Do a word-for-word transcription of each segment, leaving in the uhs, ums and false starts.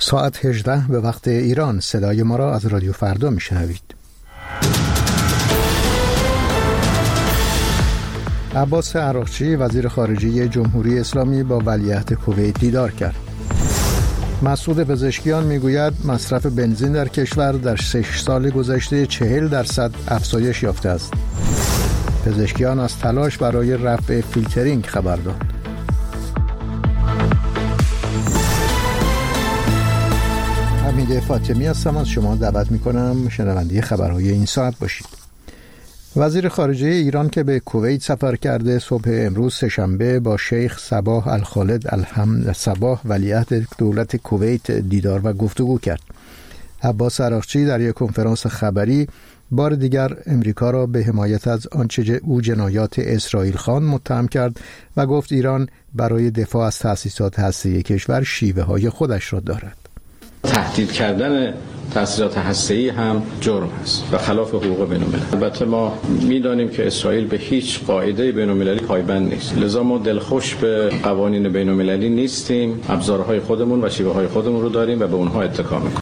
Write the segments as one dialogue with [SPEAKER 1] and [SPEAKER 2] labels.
[SPEAKER 1] ساعت هجده به وقت ایران. صدای ما را از رادیو فردا میشنوید. عباس عراقچی وزیر خارجه جمهوری اسلامی با ولیعهد کویت دیدار کرد. مسعود پزشکیان میگوید مصرف بنزین در کشور در شش سال گذشته چهل درصد افزایش یافته است. پزشکیان از تلاش برای رفع فیلترینگ خبر داد. حمید فاطمی هستم، از شما دعوت میکنم شنونده خبرهای این ساعت باشید. وزیر خارجه ایران که به کویت سفر کرده صبح امروز سه‌شنبه با شیخ صباح الخالد الحمد صباح ولیعهد دولت کویت دیدار و گفتگو کرد. عباس عراقچی در یک کنفرانس خبری بار دیگر امریکا را به حمایت از آنچه او جنایات اسرائیل خواند متهم کرد و گفت ایران برای دفاع از تأسیسات هسته‌ای کشور شیوه های خودش را دارد.
[SPEAKER 2] تهدید کردن تأسیسات هسته‌ای هم جرم است و خلاف حقوق بین‌المللی. البته ما می‌دانیم که اسرائیل به هیچ قاعده بین‌المللی پایبند نیست، لذا ما دلخوش به قوانین بین‌المللی نیستیم. ابزارهای خودمون و شیوه‌های خودمون رو داریم و به اونها اتکا می‌کنیم.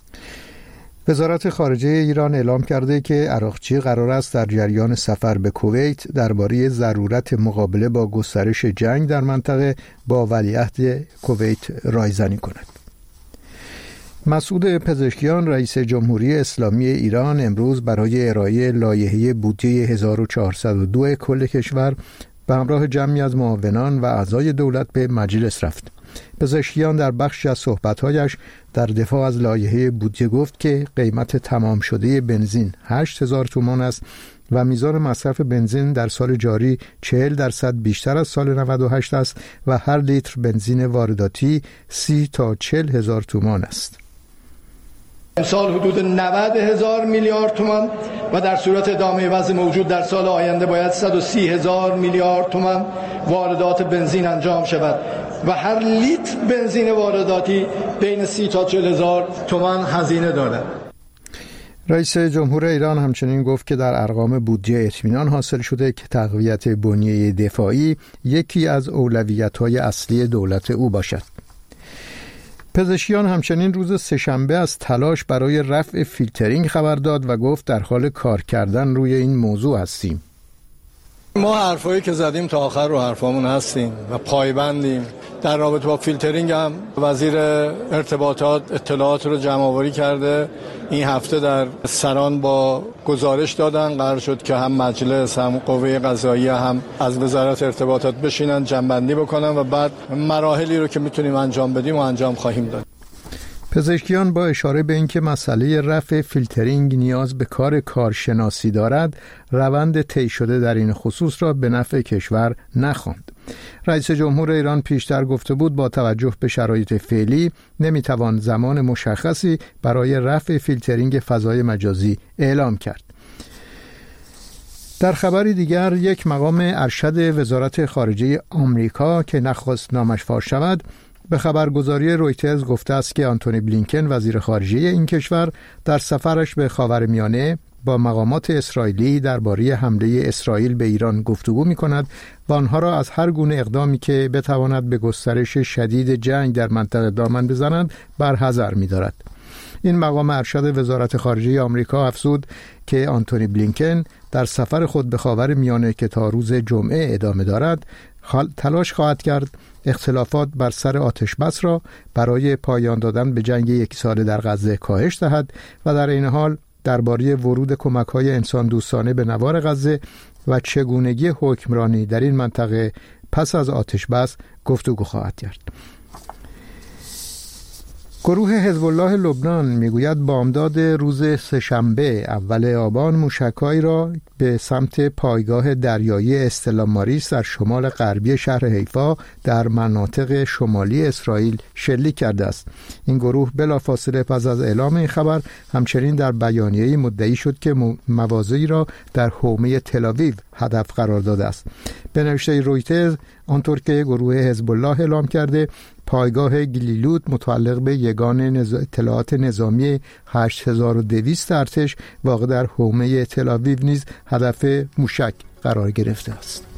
[SPEAKER 1] وزارت خارجه ایران اعلام کرده که عراقچی قرار است در جریان سفر به کویت درباره ضرورت مقابله با گسترش جنگ در منطقه با ولیعهد کویت رایزنی کند. مسعود پزشکیان رئیس جمهوری اسلامی ایران امروز برای ارائه لایحه بودجه هزار و چهارصد و دو کل کشور به همراه جمعی از معاونان و اعضای دولت به مجلس رفت. پزشکیان در بخشی از صحبت‌هایش در دفاع از لایحه بودجه گفت که قیمت تمام شده بنزین هشت هزار تومان است و میزان مصرف بنزین در سال جاری چهل درصد بیشتر از سال نود و هشت است و هر لیتر بنزین وارداتی سی تا چهل هزار تومان است.
[SPEAKER 3] امسال حدود نود هزار میلیارد تومان و در صورت ادامه وضع موجود در سال آینده باید صد و سی هزار میلیارد تومان واردات بنزین انجام شود و هر لیتر بنزین وارداتی بین سی تا چهل هزار تومان هزینه دارد.
[SPEAKER 1] رئیس جمهور ایران همچنین گفت که در ارقام بودجه اطمینان حاصل شده که تقویت بنیه دفاعی یکی از اولویت‌های اصلی دولت او باشد. پزشکیان همچنین روز سه‌شنبه از تلاش برای رفع فیلترینگ خبر داد و گفت در حال کار کردن روی این موضوع هستیم.
[SPEAKER 3] ما حرفایی که زدیم تا آخر رو حرفامون هستیم و پایبندیم. در رابطه با فیلترینگ هم وزیر ارتباطات اطلاعات رو جمع آوری کرده. این هفته در سران با گزارش دادن، قرار شد که هم مجلس هم قوه قضاییه هم از وزارت ارتباطات بشینن جمع‌بندی بکنن و بعد مراحلی رو که میتونیم انجام بدیم و انجام خواهیم داد.
[SPEAKER 1] پزشکیان با اشاره به اینکه مسئله رفع فیلترینگ نیاز به کار کارشناسی دارد، روند طی شده در این خصوص را به نفع کشور نخواند. رئیس جمهور ایران پیشتر گفته بود با توجه به شرایط فعلی نمیتوان زمان مشخصی برای رفع فیلترینگ فضای مجازی اعلام کرد. در خبری دیگر یک مقام ارشد وزارت خارجه آمریکا که نخواست نامش فاش شود به خبرگزاری رویترز گفته است که آنتونی بلینکن وزیر خارجه این کشور در سفرش به خاورمیانه با مقامات اسرائیلی درباره حمله اسرائیل به ایران گفتگو می‌کند و آنها را از هر گونه اقدامی که بتواند به گسترش شدید جنگ در منطقه دامن بزنند برحذر می‌دارد. این مقام ارشد وزارت خارجه آمریکا افزود که آنتونی بلینکن در سفر خود به خاورمیانه که تا روز جمعه ادامه دارد تلاش خواهد کرد اختلافات بر سر آتش بس را برای پایان دادن به جنگ یک ساله در غزه کاهش دهد و در این حال درباره ورود کمک‌های انسان دوستانه به نوار غزه و چگونگی حکمرانی در این منطقه پس از آتش بس گفتگو خواهد کرد. گروه حزب الله لبنان میگوید بامداد روز سه‌شنبه اول آبان موشک‌هایی را به سمت پایگاه دریایی استلا ماریس در شمال غربی شهر حیفا در مناطق شمالی اسرائیل شلیک کرده است. این گروه بلافاصله پس از اعلام این خبر همچنین در بیانیه‌ای مدعی شد که مواضعی را در حومه تل‌آویو هدف قرار داده است. به نوشته رویترز آنطور که گروه حزب الله اعلام کرده پایگاه گلیلوت متعلق به یگان نز... اطلاعات نظامی هشت هزار و دویست ارتش واقع در حومه تل‌آویو نیز هدف موشک قرار گرفته است.